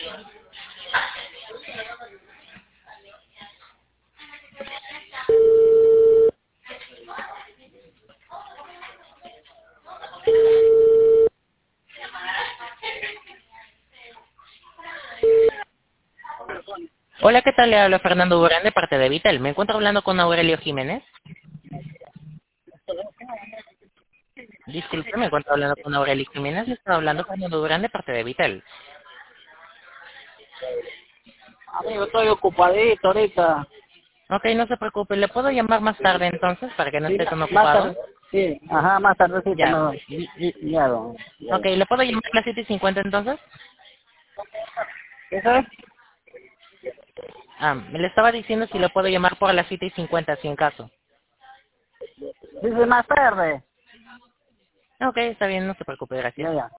Hola, ¿qué tal? Le habla Fernando Durán de parte de Vitel. Me encuentro hablando con Aurelio Jiménez. Disculpe, me encuentro hablando con Aurelio Jiménez. Le estaba hablando Fernando Durán de parte de Vitel. Amigo, estoy ocupadito ahorita. Ok, no se preocupe. ¿Le puedo llamar más tarde entonces para que no Sí, esté tan más ocupado? tarde. Sí, ajá, más tardecito Ya. no. Ya, Ok, ¿le puedo llamar a las 7:50 entonces? ¿Eso es? Me le estaba diciendo si le puedo llamar por las 7:50 si en caso. Dice más tarde. Ok, está bien, no se preocupe, gracias. Ya, ya.